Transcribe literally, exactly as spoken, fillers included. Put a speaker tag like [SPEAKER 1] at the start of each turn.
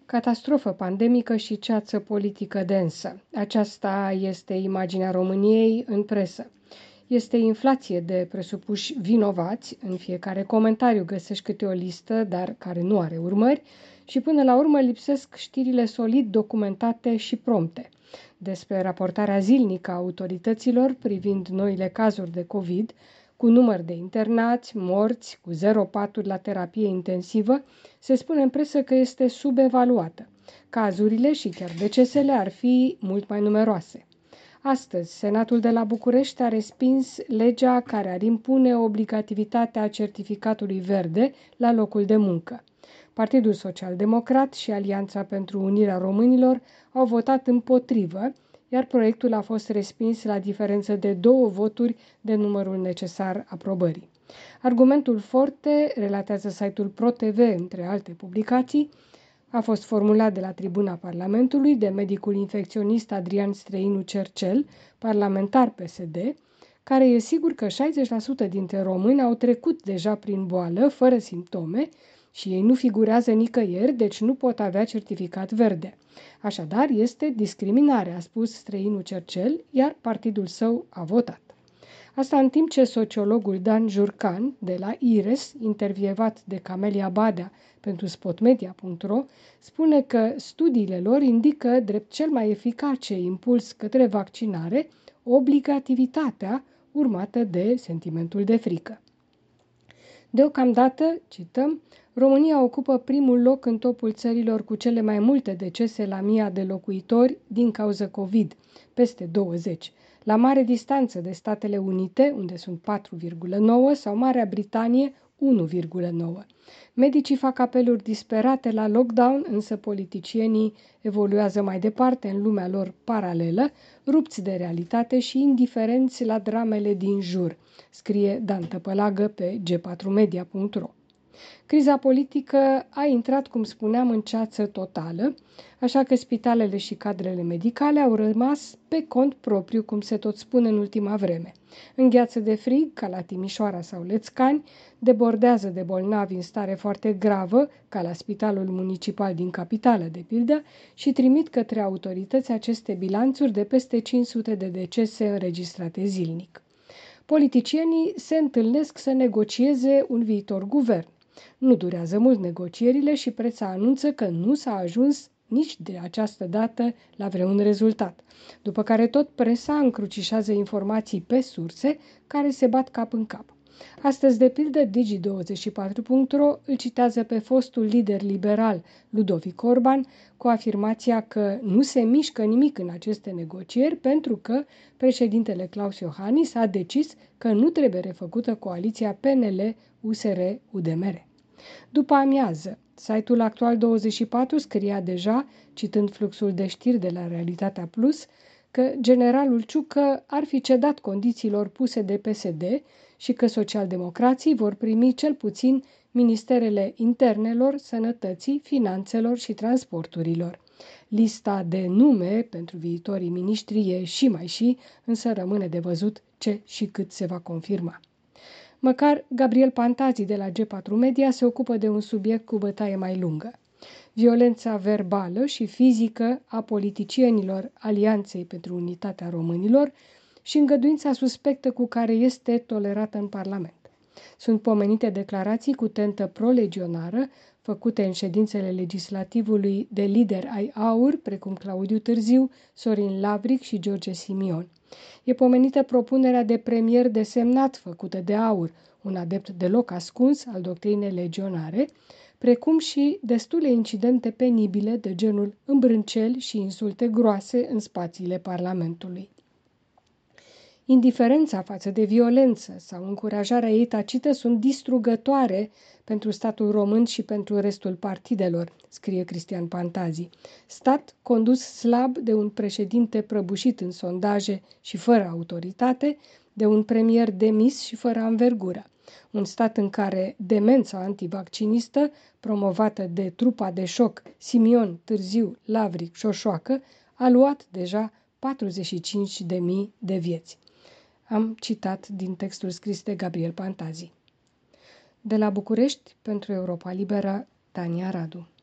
[SPEAKER 1] Catastrofă pandemică și ceață politică densă. Aceasta este imaginea României în presă. Este inflație de presupuși vinovați, în fiecare comentariu găsești câte o listă, dar care nu are urmări, și până la urmă lipsesc știrile solid documentate și prompte. Despre raportarea zilnică a autorităților privind noile cazuri de COVID, cu număr de internați, morți, cu zero paturi la terapie intensivă, se spune în presă că este subevaluată. Cazurile și chiar decesele ar fi mult mai numeroase. Astăzi, Senatul de la București a respins legea care ar impune obligativitatea certificatului verde la locul de muncă. Partidul Social-Democrat și Alianța pentru Unirea Românilor au votat împotrivă, iar proiectul a fost respins la diferență de două voturi de numărul necesar aprobării. Argumentul forte, relatează site-ul ProTV, între alte publicații, a fost formulat de la tribuna Parlamentului de medicul infecționist Adrian Străinu Cercel, parlamentar P S D, care e sigur că șaizeci la sută dintre români au trecut deja prin boală, fără simptome, și ei nu figurează nicăieri, deci nu pot avea certificat verde. Așadar, este discriminare, a spus Străinu Cercel, iar partidul său a votat. Asta în timp ce sociologul Dan Jurcan, de la I R E S, intervievat de Camelia Badea pentru spotmedia punct ro, spune că studiile lor indică drept cel mai eficace impuls către vaccinare obligativitatea urmată de sentimentul de frică. Deocamdată, cităm, România ocupă primul loc în topul țărilor cu cele mai multe decese la mii de locuitori din cauza COVID, peste douăzeci, la mare distanță de Statele Unite, unde sunt patru virgulă nouă, sau Marea Britanie, unu virgulă nouă. Medicii fac apeluri disperate la lockdown, însă politicienii evoluează mai departe în lumea lor paralelă, rupți de realitate și indiferenți la dramele din jur, scrie Dan Tăpălagă pe g patru media punct ro. Criza politică a intrat, cum spuneam, în ceață totală, așa că spitalele și cadrele medicale au rămas pe cont propriu, cum se tot spune în ultima vreme. Îngheață de frig, ca la Timișoara sau Lețcani, debordează de bolnavi în stare foarte gravă, ca la Spitalul Municipal din capitală, de pildă, și trimit către autorități aceste bilanțuri de peste cinci sute de decese înregistrate zilnic. Politicienii se întâlnesc să negocieze un viitor guvern. Nu durează mult negocierile și presa anunță că nu s-a ajuns nici de această dată la vreun rezultat, după care tot presa încrucișează informații pe surse care se bat cap în cap. Astăzi, de pildă, Digi douăzeci și patru punct ro îl citează pe fostul lider liberal Ludovic Orban cu afirmația că nu se mișcă nimic în aceste negocieri pentru că președintele Claus Iohannis a decis că nu trebuie refăcută coaliția P N L U S R U D M R. După amiază, site-ul Actual douăzeci și patru scria deja, citând fluxul de știri de la Realitatea Plus, că generalul Ciucă ar fi cedat condițiilor puse de P S D și că socialdemocrații vor primi cel puțin ministerele internelor, sănătății, finanțelor și transporturilor. Lista de nume pentru viitorii miniștri e și mai și, însă rămâne de văzut ce și cât se va confirma. Măcar Gabriel Pantazi de la G patru Media se ocupă de un subiect cu bătaie mai lungă. Violența verbală și fizică a politicienilor Alianței pentru Unitatea Românilor și îngăduința suspectă cu care este tolerată în Parlament. Sunt pomenite declarații cu tentă pro-legionară, făcute în ședințele legislativului de lideri ai AUR, precum Claudiu Târziu, Sorin Lavric și George Simion. E pomenită propunerea de premier desemnat făcută de AUR, un adept deloc ascuns al doctrinei legionare, precum și destule incidente penibile de genul îmbrânceli și insulte groase în spațiile Parlamentului. Indiferența față de violență sau încurajarea ei tacită sunt distrugătoare pentru statul român și pentru restul partidelor, scrie Cristian Pantazi. Stat condus slab de un președinte prăbușit în sondaje și fără autoritate, de un premier demis și fără anvergură. Un stat în care demența antivaccinistă, promovată de trupa de șoc Simion, Târziu, Lavric, Șoșoacă, a luat deja patruzeci și cinci de mii de vieți. Am citat din textul scris de Gabriel Pantazi. De la București, pentru Europa Liberă, Tania Radu.